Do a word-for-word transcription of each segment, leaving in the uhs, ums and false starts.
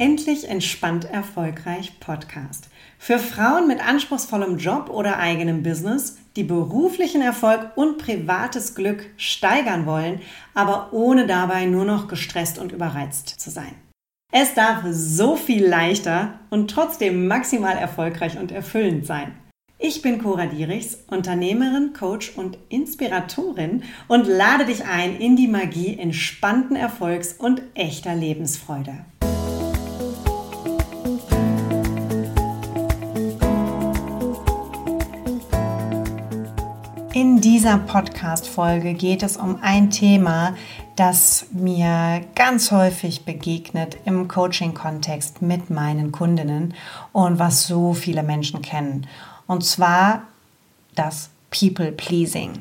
Endlich entspannt erfolgreich Podcast. Für Frauen mit anspruchsvollem Job oder eigenem Business, die beruflichen Erfolg und privates Glück steigern wollen, aber ohne dabei nur noch gestresst und überreizt zu sein. Es darf so viel leichter und trotzdem maximal erfolgreich und erfüllend sein. Ich bin Cora Dierichs, Unternehmerin, Coach und Inspiratorin und lade dich ein in die Magie entspannten Erfolgs und echter Lebensfreude. In dieser Podcast-Folge geht es um ein Thema, das mir ganz häufig begegnet im Coaching-Kontext mit meinen Kundinnen und was so viele Menschen kennen. Und zwar das People-Pleasing.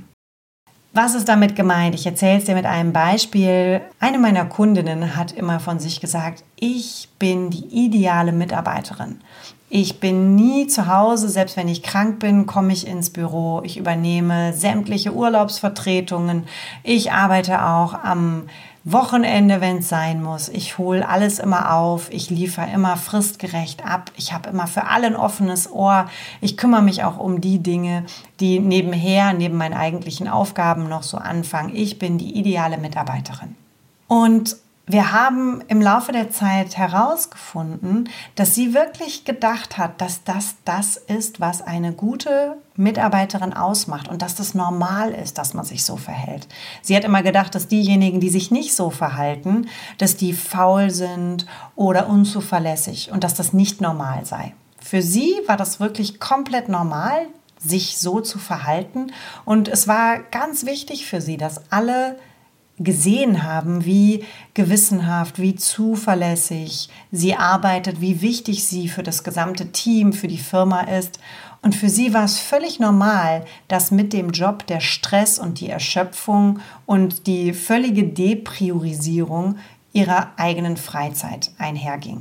Was ist damit gemeint? Ich erzähle es dir mit einem Beispiel. Eine meiner Kundinnen hat immer von sich gesagt, ich bin die ideale Mitarbeiterin. Ich bin nie zu Hause, selbst wenn ich krank bin, komme ich ins Büro. Ich übernehme sämtliche Urlaubsvertretungen. Ich arbeite auch am Wochenende, wenn es sein muss. Ich hole alles immer auf. Ich liefere immer fristgerecht ab. Ich habe immer für alle ein offenes Ohr. Ich kümmere mich auch um die Dinge, die nebenher, neben meinen eigentlichen Aufgaben noch so anfangen. Ich bin die ideale Mitarbeiterin. Und wir haben im Laufe der Zeit herausgefunden, dass sie wirklich gedacht hat, dass das das ist, was eine gute Mitarbeiterin ausmacht und dass das normal ist, dass man sich so verhält. Sie hat immer gedacht, dass diejenigen, die sich nicht so verhalten, dass die faul sind oder unzuverlässig und dass das nicht normal sei. Für sie war das wirklich komplett normal, sich so zu verhalten, und es war ganz wichtig für sie, dass alle gesehen haben, wie gewissenhaft, wie zuverlässig sie arbeitet, wie wichtig sie für das gesamte Team, für die Firma ist. Und für sie war es völlig normal, dass mit dem Job der Stress und die Erschöpfung und die völlige Depriorisierung ihrer eigenen Freizeit einherging.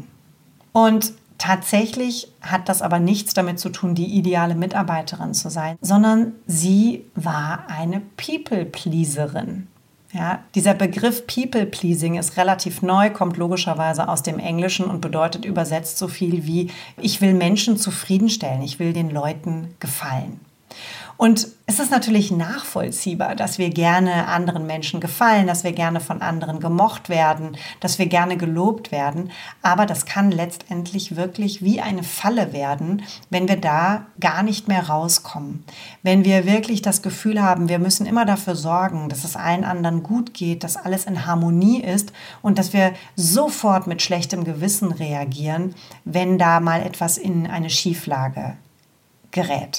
Und tatsächlich hat das aber nichts damit zu tun, die ideale Mitarbeiterin zu sein, sondern sie war eine People-Pleaserin. Ja, dieser Begriff People-Pleasing ist relativ neu, kommt logischerweise aus dem Englischen und bedeutet übersetzt so viel wie: Ich will Menschen zufriedenstellen, ich will den Leuten gefallen. Und es ist natürlich nachvollziehbar, dass wir gerne anderen Menschen gefallen, dass wir gerne von anderen gemocht werden, dass wir gerne gelobt werden. Aber das kann letztendlich wirklich wie eine Falle werden, wenn wir da gar nicht mehr rauskommen. Wenn wir wirklich das Gefühl haben, wir müssen immer dafür sorgen, dass es allen anderen gut geht, dass alles in Harmonie ist und dass wir sofort mit schlechtem Gewissen reagieren, wenn da mal etwas in eine Schieflage gerät.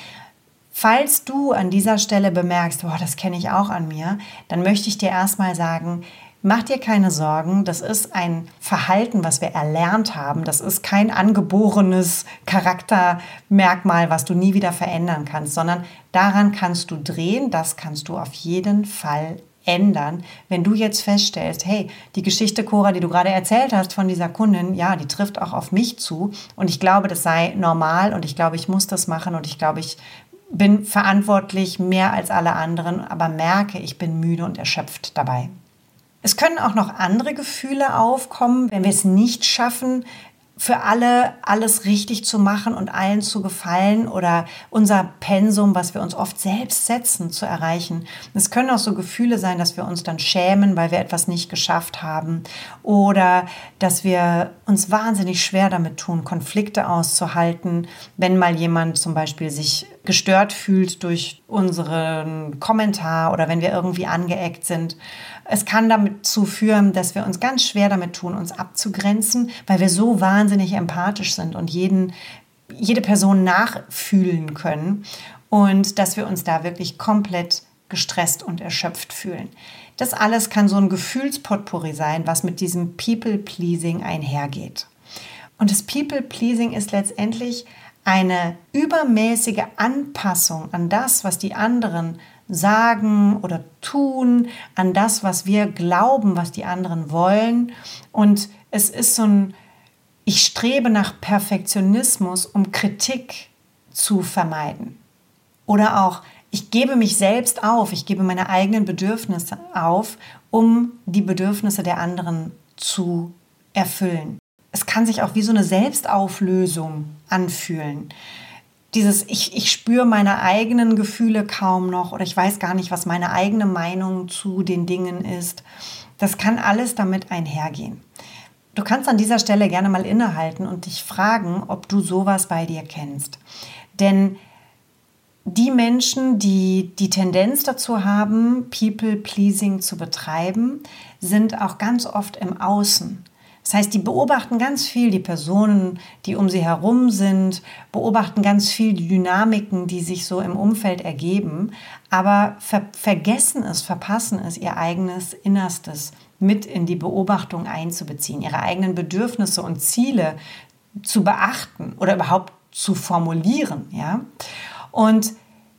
Falls du an dieser Stelle bemerkst, boah, das kenne ich auch an mir, dann möchte ich dir erstmal sagen, mach dir keine Sorgen, das ist ein Verhalten, was wir erlernt haben. Das ist kein angeborenes Charaktermerkmal, was du nie wieder verändern kannst, sondern daran kannst du drehen, das kannst du auf jeden Fall ändern. Wenn du jetzt feststellst, hey, die Geschichte, Cora, die du gerade erzählt hast von dieser Kundin, ja, die trifft auch auf mich zu und ich glaube, das sei normal und ich glaube, ich muss das machen und ich glaube, ich bin verantwortlich mehr als alle anderen, aber merke, ich bin müde und erschöpft dabei. Es können auch noch andere Gefühle aufkommen, wenn wir es nicht schaffen, für alle alles richtig zu machen und allen zu gefallen oder unser Pensum, was wir uns oft selbst setzen, zu erreichen. Es können auch so Gefühle sein, dass wir uns dann schämen, weil wir etwas nicht geschafft haben oder dass wir uns wahnsinnig schwer damit tun, Konflikte auszuhalten, wenn mal jemand zum Beispiel sich gestört fühlt durch unseren Kommentar oder wenn wir irgendwie angeeckt sind. Es kann dazu führen, dass wir uns ganz schwer damit tun, uns abzugrenzen, weil wir so wahnsinnig empathisch sind und jeden, jede Person nachfühlen können und dass wir uns da wirklich komplett gestresst und erschöpft fühlen. Das alles kann so ein Gefühlspotpourri sein, was mit diesem People-Pleasing einhergeht. Und das People-Pleasing ist letztendlich eine übermäßige Anpassung an das, was die anderen sagen oder tun, an das, was wir glauben, was die anderen wollen. Und es ist so ein, ich strebe nach Perfektionismus, um Kritik zu vermeiden. Oder auch, ich gebe mich selbst auf, ich gebe meine eigenen Bedürfnisse auf, um die Bedürfnisse der anderen zu erfüllen. Es kann sich auch wie so eine Selbstauflösung anfühlen. Dieses, ich, ich spüre meine eigenen Gefühle kaum noch oder ich weiß gar nicht, was meine eigene Meinung zu den Dingen ist. Das kann alles damit einhergehen. Du kannst an dieser Stelle gerne mal innehalten und dich fragen, ob du sowas bei dir kennst. Denn die Menschen, die die Tendenz dazu haben, People-Pleasing zu betreiben, sind auch ganz oft im Außen. Das heißt, die beobachten ganz viel die Personen, die um sie herum sind, beobachten ganz viel die Dynamiken, die sich so im Umfeld ergeben, aber ver- vergessen es, verpassen es, ihr eigenes Innerstes mit in die Beobachtung einzubeziehen, ihre eigenen Bedürfnisse und Ziele zu beachten oder überhaupt zu formulieren, ja. Und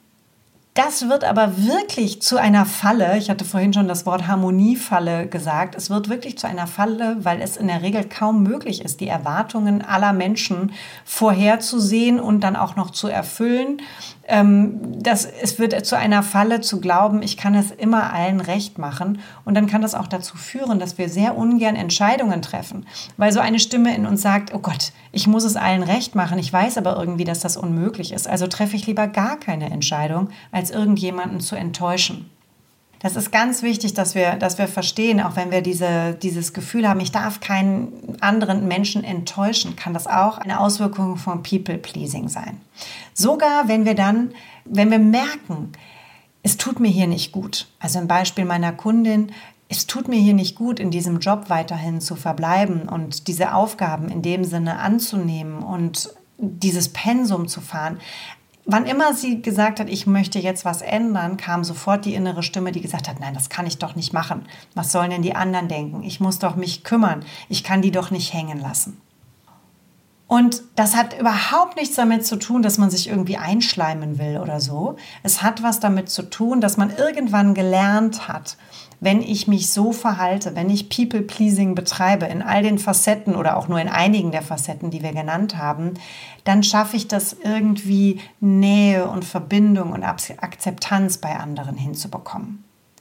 das wird aber wirklich zu einer Falle, ich hatte vorhin schon das Wort Harmoniefalle gesagt, es wird wirklich zu einer Falle, weil es in der Regel kaum möglich ist, die Erwartungen aller Menschen vorherzusehen und dann auch noch zu erfüllen. Das, es wird zu einer Falle zu glauben, ich kann es immer allen recht machen. Und dann kann das auch dazu führen, dass wir sehr ungern Entscheidungen treffen. Weil so eine Stimme in uns sagt, oh Gott, ich muss es allen recht machen. Ich weiß aber irgendwie, dass das unmöglich ist. Also treffe ich lieber gar keine Entscheidung, als irgendjemanden zu enttäuschen. Das ist ganz wichtig, dass wir, dass wir verstehen, auch wenn wir diese, dieses Gefühl haben, ich darf keinen anderen Menschen enttäuschen, kann das auch eine Auswirkung von People-Pleasing sein. Sogar wenn wir dann, wenn wir merken, es tut mir hier nicht gut, also im Beispiel meiner Kundin, es tut mir hier nicht gut, in diesem Job weiterhin zu verbleiben und diese Aufgaben in dem Sinne anzunehmen und dieses Pensum zu fahren. Wann immer sie gesagt hat, ich möchte jetzt was ändern, kam sofort die innere Stimme, die gesagt hat, nein, das kann ich doch nicht machen. Was sollen denn die anderen denken? Ich muss doch mich kümmern. Ich kann die doch nicht hängen lassen. Und das hat überhaupt nichts damit zu tun, dass man sich irgendwie einschleimen will oder so. Es hat was damit zu tun, dass man irgendwann gelernt hat, wenn ich mich so verhalte, wenn ich People-Pleasing betreibe in all den Facetten oder auch nur in einigen der Facetten, die wir genannt haben, dann schaffe ich das irgendwie Nähe und Verbindung und Akzeptanz bei anderen hinzubekommen.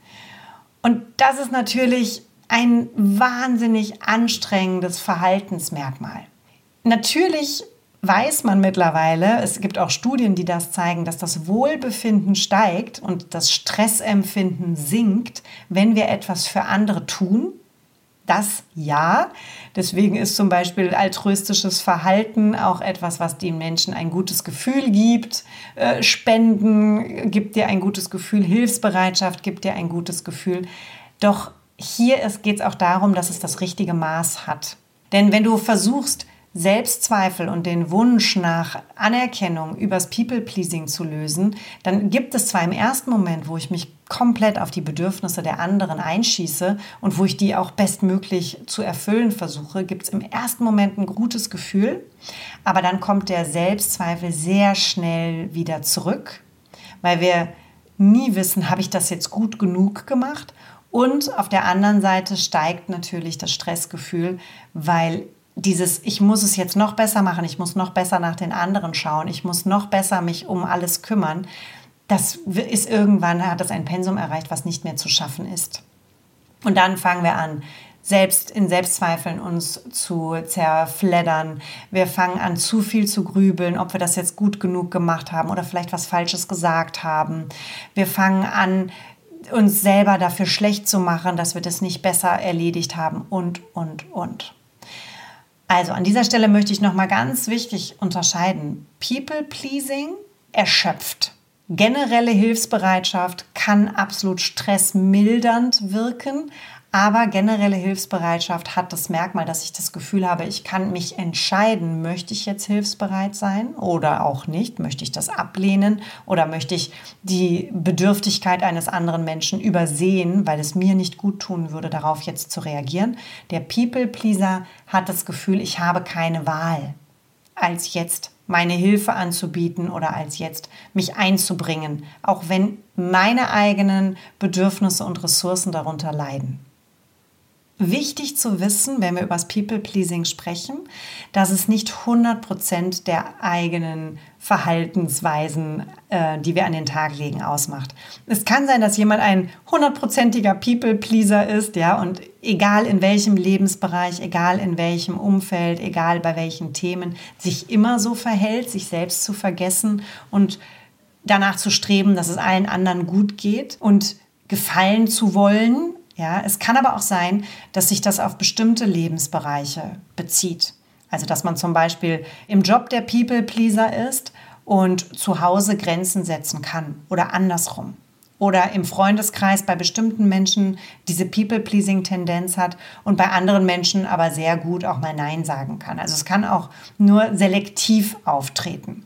Und das ist natürlich ein wahnsinnig anstrengendes Verhaltensmerkmal. Natürlich weiß man mittlerweile, es gibt auch Studien, die das zeigen, dass das Wohlbefinden steigt und das Stressempfinden sinkt, wenn wir etwas für andere tun. Das ja. Deswegen ist zum Beispiel altruistisches Verhalten auch etwas, was den Menschen ein gutes Gefühl gibt. Äh, Spenden gibt dir ein gutes Gefühl, Hilfsbereitschaft gibt dir ein gutes Gefühl. Doch hier geht es auch darum, dass es das richtige Maß hat. Denn wenn du versuchst, Selbstzweifel und den Wunsch nach Anerkennung übers People-Pleasing zu lösen, dann gibt es zwar im ersten Moment, wo ich mich komplett auf die Bedürfnisse der anderen einschieße und wo ich die auch bestmöglich zu erfüllen versuche, gibt es im ersten Moment ein gutes Gefühl, aber dann kommt der Selbstzweifel sehr schnell wieder zurück, weil wir nie wissen, habe ich das jetzt gut genug gemacht? Und auf der anderen Seite steigt natürlich das Stressgefühl, weil dieses, ich muss es jetzt noch besser machen, ich muss noch besser nach den anderen schauen, ich muss noch besser mich um alles kümmern, das ist irgendwann, hat das ein Pensum erreicht, was nicht mehr zu schaffen ist. Und dann fangen wir an, selbst in Selbstzweifeln uns zu zerfleddern. Wir fangen an, zu viel zu grübeln, ob wir das jetzt gut genug gemacht haben oder vielleicht was Falsches gesagt haben. Wir fangen an, uns selber dafür schlecht zu machen, dass wir das nicht besser erledigt haben und, und, und. Also an dieser Stelle möchte ich nochmal ganz wichtig unterscheiden. People-Pleasing erschöpft. Generelle Hilfsbereitschaft kann absolut stressmildernd wirken, aber generelle Hilfsbereitschaft hat das Merkmal, dass ich das Gefühl habe, ich kann mich entscheiden, möchte ich jetzt hilfsbereit sein oder auch nicht, möchte ich das ablehnen oder möchte ich die Bedürftigkeit eines anderen Menschen übersehen, weil es mir nicht gut tun würde, darauf jetzt zu reagieren. Der People-Pleaser hat das Gefühl, ich habe keine Wahl, als jetzt meine Hilfe anzubieten oder als jetzt mich einzubringen, auch wenn meine eigenen Bedürfnisse und Ressourcen darunter leiden. Wichtig zu wissen, wenn wir über das People-Pleasing sprechen, dass es nicht hundert Prozent der eigenen Verhaltensweisen, äh, die wir an den Tag legen, ausmacht. Es kann sein, dass jemand ein hundertprozentiger People-Pleaser ist, ja, und egal in welchem Lebensbereich, egal in welchem Umfeld, egal bei welchen Themen, sich immer so verhält, sich selbst zu vergessen und danach zu streben, dass es allen anderen gut geht und gefallen zu wollen. Ja, es kann aber auch sein, dass sich das auf bestimmte Lebensbereiche bezieht. Also, dass man zum Beispiel im Job der People-Pleaser ist und zu Hause Grenzen setzen kann oder andersrum. Oder im Freundeskreis bei bestimmten Menschen diese People-Pleasing-Tendenz hat und bei anderen Menschen aber sehr gut auch mal Nein sagen kann. Also es kann auch nur selektiv auftreten.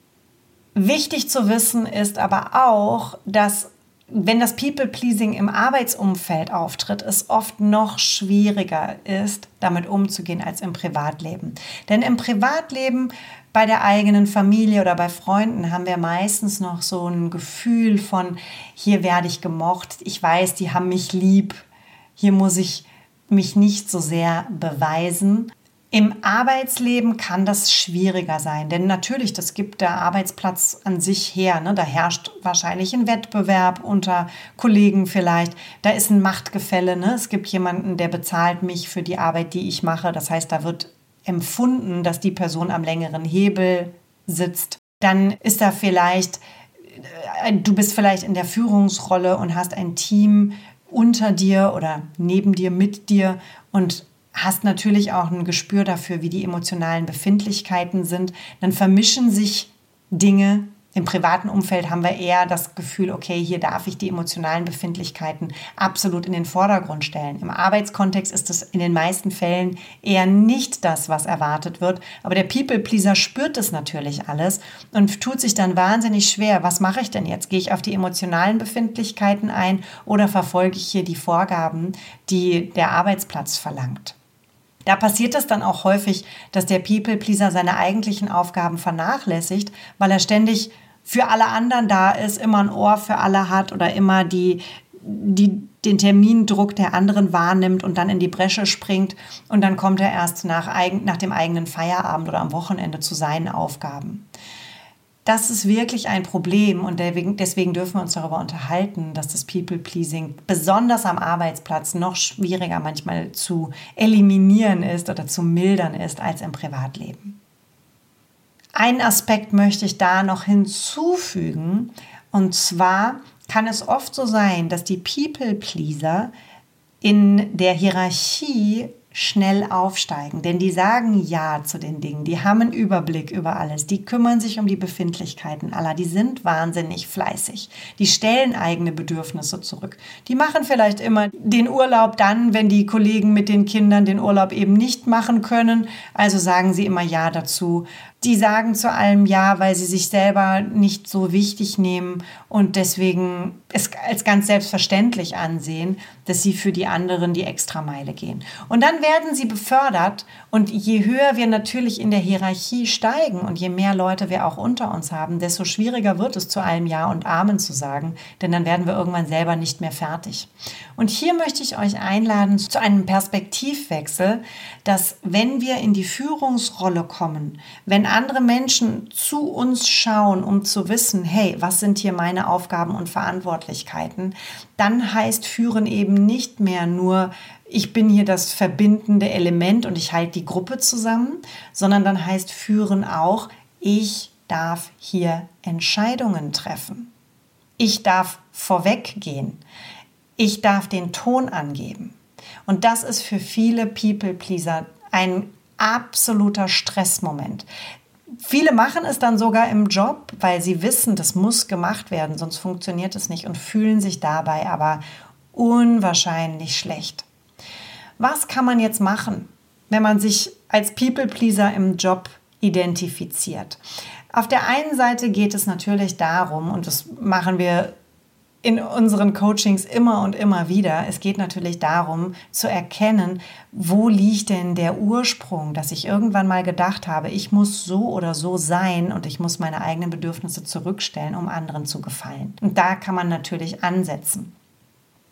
Wichtig zu wissen ist aber auch, dass wenn das People-Pleasing im Arbeitsumfeld auftritt, es oft noch schwieriger ist, damit umzugehen als im Privatleben. Denn im Privatleben, bei der eigenen Familie oder bei Freunden, haben wir meistens noch so ein Gefühl von, hier werde ich gemocht, ich weiß, die haben mich lieb, hier muss ich mich nicht so sehr beweisen. Im Arbeitsleben kann das schwieriger sein, denn natürlich, das gibt der Arbeitsplatz an sich her. Ne? Da herrscht wahrscheinlich ein Wettbewerb unter Kollegen vielleicht. Da ist ein Machtgefälle. Ne? Es gibt jemanden, der bezahlt mich für die Arbeit, die ich mache. Das heißt, da wird empfunden, dass die Person am längeren Hebel sitzt. Dann ist da vielleicht, du bist vielleicht in der Führungsrolle und hast ein Team unter dir oder neben dir, mit dir und hast natürlich auch ein Gespür dafür, wie die emotionalen Befindlichkeiten sind. Dann vermischen sich Dinge. Im privaten Umfeld haben wir eher das Gefühl, okay, hier darf ich die emotionalen Befindlichkeiten absolut in den Vordergrund stellen. Im Arbeitskontext ist es in den meisten Fällen eher nicht das, was erwartet wird. Aber der People-Pleaser spürt das natürlich alles und tut sich dann wahnsinnig schwer. Was mache ich denn jetzt? Gehe ich auf die emotionalen Befindlichkeiten ein oder verfolge ich hier die Vorgaben, die der Arbeitsplatz verlangt? Da passiert es dann auch häufig, dass der People-Pleaser seine eigentlichen Aufgaben vernachlässigt, weil er ständig für alle anderen da ist, immer ein Ohr für alle hat oder immer die, die, den Termindruck der anderen wahrnimmt und dann in die Bresche springt. Und dann kommt er erst nach, nach dem eigenen Feierabend oder am Wochenende zu seinen Aufgaben. Das ist wirklich ein Problem und deswegen dürfen wir uns darüber unterhalten, dass das People-Pleasing besonders am Arbeitsplatz noch schwieriger manchmal zu eliminieren ist oder zu mildern ist als im Privatleben. Einen Aspekt möchte ich da noch hinzufügen und zwar kann es oft so sein, dass die People-Pleaser in der Hierarchie schnell aufsteigen, denn die sagen Ja zu den Dingen, die haben einen Überblick über alles, die kümmern sich um die Befindlichkeiten aller, die sind wahnsinnig fleißig, die stellen eigene Bedürfnisse zurück, die machen vielleicht immer den Urlaub dann, wenn die Kollegen mit den Kindern den Urlaub eben nicht machen können, also sagen sie immer Ja dazu. Die sagen zu allem Ja, weil sie sich selber nicht so wichtig nehmen und deswegen es als ganz selbstverständlich ansehen, dass sie für die anderen die Extrameile gehen. Und dann werden sie befördert und je höher wir natürlich in der Hierarchie steigen und je mehr Leute wir auch unter uns haben, desto schwieriger wird es, zu allem Ja und Amen zu sagen, denn dann werden wir irgendwann selber nicht mehr fertig. Und hier möchte ich euch einladen zu einem Perspektivwechsel, dass wenn wir in die Führungsrolle kommen, wenn andere Menschen zu uns schauen, um zu wissen, hey, was sind hier meine Aufgaben und Verantwortlichkeiten, dann heißt Führen eben nicht mehr nur, ich bin hier das verbindende Element und ich halte die Gruppe zusammen, sondern dann heißt Führen auch, ich darf hier Entscheidungen treffen. Ich darf vorweggehen. Ich darf den Ton angeben. Und das ist für viele People-Pleaser ein absoluter Stressmoment. Viele machen es dann sogar im Job, weil sie wissen, das muss gemacht werden, sonst funktioniert es nicht und fühlen sich dabei aber unwahrscheinlich schlecht. Was kann man jetzt machen, wenn man sich als People-Pleaser im Job identifiziert? Auf der einen Seite geht es natürlich darum, und das machen wir in unseren Coachings immer und immer wieder. Es geht natürlich darum, zu erkennen, wo liegt denn der Ursprung, dass ich irgendwann mal gedacht habe, ich muss so oder so sein und ich muss meine eigenen Bedürfnisse zurückstellen, um anderen zu gefallen. Und da kann man natürlich ansetzen.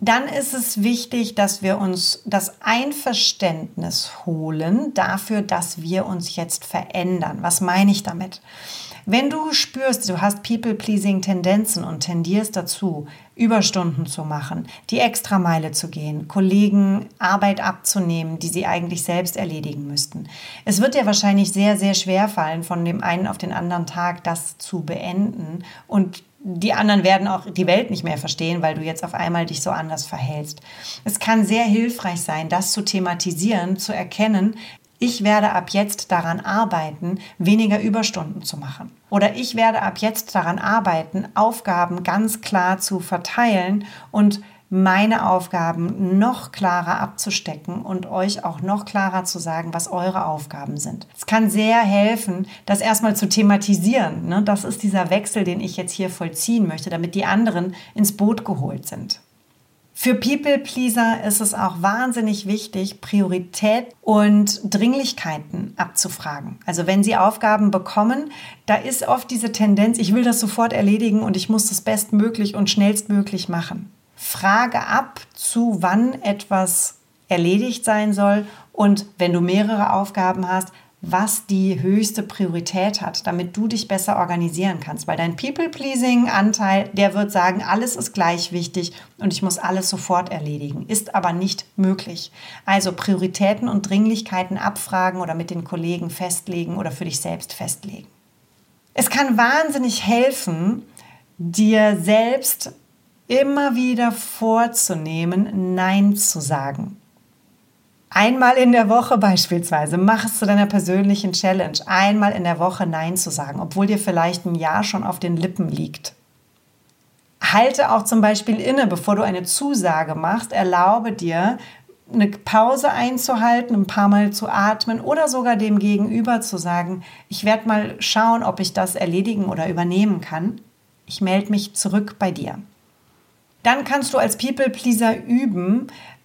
Dann ist es wichtig, dass wir uns das Einverständnis holen dafür, dass wir uns jetzt verändern. Was meine ich damit? Wenn du spürst, du hast People-Pleasing-Tendenzen und tendierst dazu, Überstunden zu machen, die Extrameile zu gehen, Kollegen Arbeit abzunehmen, die sie eigentlich selbst erledigen müssten. Es wird dir wahrscheinlich sehr, sehr schwer fallen, von dem einen auf den anderen Tag das zu beenden, und die anderen werden auch die Welt nicht mehr verstehen, weil du jetzt auf einmal dich so anders verhältst. Es kann sehr hilfreich sein, das zu thematisieren, zu erkennen: Ich werde ab jetzt daran arbeiten, weniger Überstunden zu machen. Oder ich werde ab jetzt daran arbeiten, Aufgaben ganz klar zu verteilen und meine Aufgaben noch klarer abzustecken und euch auch noch klarer zu sagen, was eure Aufgaben sind. Es kann sehr helfen, das erstmal zu thematisieren. Ne? Das ist dieser Wechsel, den ich jetzt hier vollziehen möchte, damit die anderen ins Boot geholt sind. Für People-Pleaser ist es auch wahnsinnig wichtig, Priorität und Dringlichkeiten abzufragen. Also wenn sie Aufgaben bekommen, da ist oft diese Tendenz, ich will das sofort erledigen und ich muss das bestmöglich und schnellstmöglich machen. Frage ab, zu wann etwas erledigt sein soll, und wenn du mehrere Aufgaben hast, was die höchste Priorität hat, damit du dich besser organisieren kannst. Weil dein People-Pleasing-Anteil, der wird sagen, alles ist gleich wichtig und ich muss alles sofort erledigen. Ist aber nicht möglich. Also Prioritäten und Dringlichkeiten abfragen oder mit den Kollegen festlegen oder für dich selbst festlegen. Es kann wahnsinnig helfen, dir selbst immer wieder vorzunehmen, Nein zu sagen. Einmal in der Woche beispielsweise, mach es zu deiner persönlichen Challenge, einmal in der Woche Nein zu sagen, obwohl dir vielleicht ein Ja schon auf den Lippen liegt. Halte auch zum Beispiel inne, bevor du eine Zusage machst. Erlaube dir, eine Pause einzuhalten, ein paar Mal zu atmen oder sogar dem Gegenüber zu sagen: Ich werde mal schauen, ob ich das erledigen oder übernehmen kann. Ich melde mich zurück bei dir. Dann kannst du als People-Pleaser üben,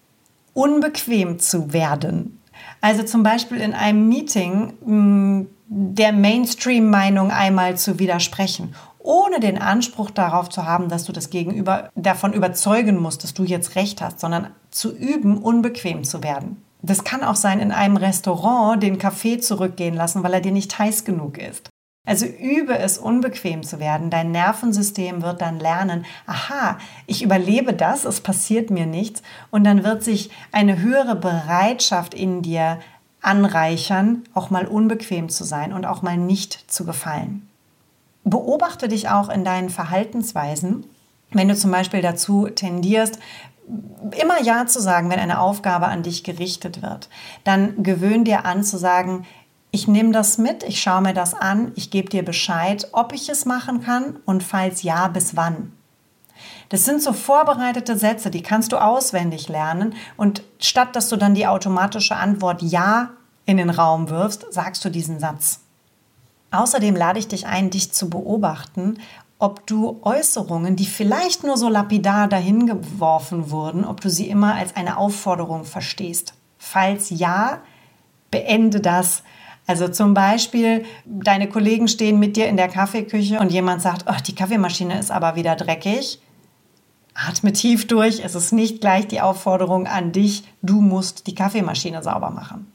unbequem zu werden. Also zum Beispiel in einem Meeting mh, der Mainstream-Meinung einmal zu widersprechen, ohne den Anspruch darauf zu haben, dass du das Gegenüber davon überzeugen musst, dass du jetzt recht hast, sondern zu üben, unbequem zu werden. Das kann auch sein, in einem Restaurant den Kaffee zurückgehen lassen, weil er dir nicht heiß genug ist. Also übe es, unbequem zu werden. Dein Nervensystem wird dann lernen: Aha, ich überlebe das, es passiert mir nichts. Und dann wird sich eine höhere Bereitschaft in dir anreichern, auch mal unbequem zu sein und auch mal nicht zu gefallen. Beobachte dich auch in deinen Verhaltensweisen, wenn du zum Beispiel dazu tendierst, immer Ja zu sagen, wenn eine Aufgabe an dich gerichtet wird. Dann gewöhn dir an zu sagen: Ich nehme das mit, ich schaue mir das an, ich gebe dir Bescheid, ob ich es machen kann und falls ja, bis wann. Das sind so vorbereitete Sätze, die kannst du auswendig lernen, und statt dass du dann die automatische Antwort Ja in den Raum wirfst, sagst du diesen Satz. Außerdem lade ich dich ein, dich zu beobachten, ob du Äußerungen, die vielleicht nur so lapidar dahin geworfen wurden, ob du sie immer als eine Aufforderung verstehst. Falls ja, beende das. Also zum Beispiel, deine Kollegen stehen mit dir in der Kaffeeküche und jemand sagt: Oh, die Kaffeemaschine ist aber wieder dreckig. Atme tief durch, es ist nicht gleich die Aufforderung an dich, du musst die Kaffeemaschine sauber machen.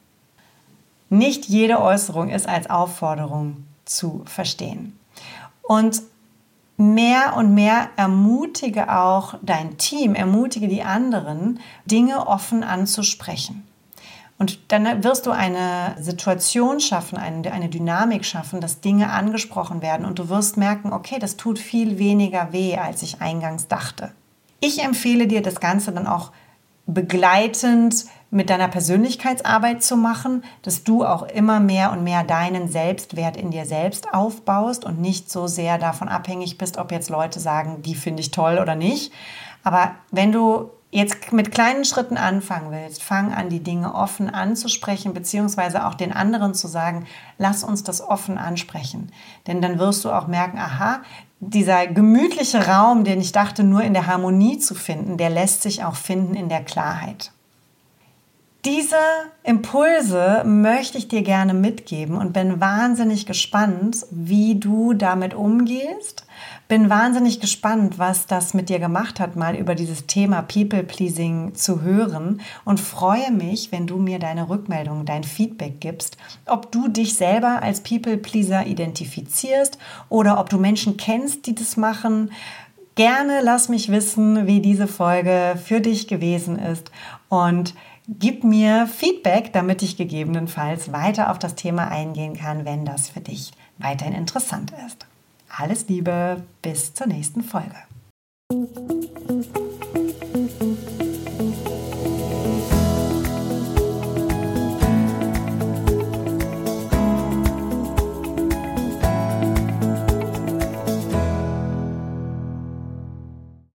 Nicht jede Äußerung ist als Aufforderung zu verstehen. Und mehr und mehr ermutige auch dein Team, ermutige die anderen, Dinge offen anzusprechen. Und dann wirst du eine Situation schaffen, eine, eine Dynamik schaffen, dass Dinge angesprochen werden und du wirst merken: Okay, das tut viel weniger weh, als ich eingangs dachte. Ich empfehle dir, das Ganze dann auch begleitend mit deiner Persönlichkeitsarbeit zu machen, dass du auch immer mehr und mehr deinen Selbstwert in dir selbst aufbaust und nicht so sehr davon abhängig bist, ob jetzt Leute sagen, die finde ich toll oder nicht. Aber wenn du jetzt mit kleinen Schritten anfangen willst, fang an, die Dinge offen anzusprechen, beziehungsweise auch den anderen zu sagen: Lass uns das offen ansprechen. Denn dann wirst du auch merken: Aha, dieser gemütliche Raum, den ich dachte, nur in der Harmonie zu finden, der lässt sich auch finden in der Klarheit. Diese Impulse möchte ich dir gerne mitgeben und bin wahnsinnig gespannt, wie du damit umgehst. Bin wahnsinnig gespannt, was das mit dir gemacht hat, mal über dieses Thema People-Pleasing zu hören und freue mich, wenn du mir deine Rückmeldung, dein Feedback gibst, ob du dich selber als People-Pleaser identifizierst oder ob du Menschen kennst, die das machen. Gerne lass mich wissen, wie diese Folge für dich gewesen ist und gib mir Feedback, damit ich gegebenenfalls weiter auf das Thema eingehen kann, wenn das für dich weiterhin interessant ist. Alles Liebe, bis zur nächsten Folge.